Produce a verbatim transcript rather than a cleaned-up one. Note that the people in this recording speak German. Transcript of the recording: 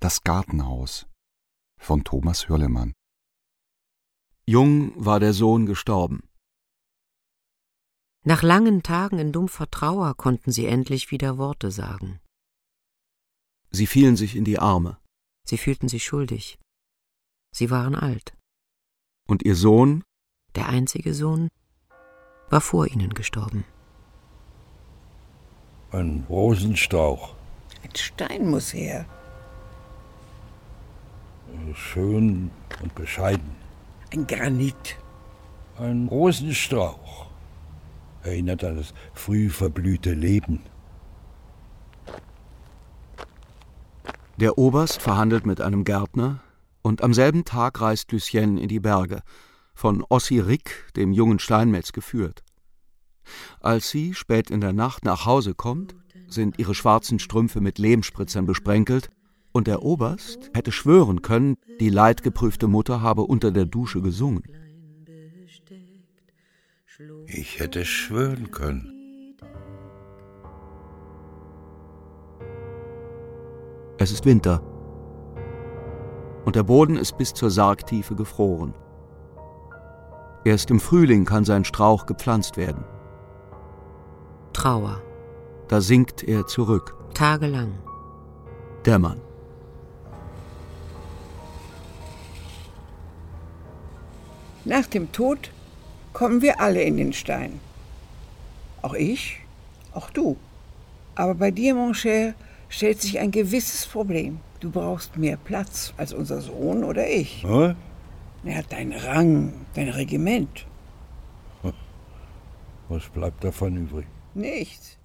Das Gartenhaus von Thomas Hürlemann. Jung war der Sohn gestorben. Nach langen Tagen in dumpfer Trauer konnten sie endlich wieder Worte sagen. Sie fielen sich in die Arme. Sie fühlten sich schuldig. Sie waren alt. Und ihr Sohn, der einzige Sohn, war vor ihnen gestorben. Ein Rosenstrauch. Ein Stein muss her. Schön und bescheiden. Ein Granit. Ein Rosenstrauch. Erinnert an das früh verblühte Leben. Der Oberst verhandelt mit einem Gärtner und am selben Tag reist Lucien in die Berge, von Ossi Rick, dem jungen Steinmetz, geführt. Als sie spät in der Nacht nach Hause kommt, sind ihre schwarzen Strümpfe mit Lehmspritzern besprenkelt und der Oberst hätte schwören können, die leidgeprüfte Mutter habe unter der Dusche gesungen. Ich hätte schwören können. Es ist Winter und der Boden ist bis zur Sargtiefe gefroren. Erst im Frühling kann sein Strauch gepflanzt werden. Trauer. Da sinkt er zurück. Tagelang. Der Mann. Nach dem Tod kommen wir alle in den Stein. Auch ich, auch du. Aber bei dir, mon cher, stellt sich ein gewisses Problem. Du brauchst mehr Platz als unser Sohn oder ich. Hm? Er hat deinen Rang, dein Regiment. Was bleibt davon übrig? Nichts.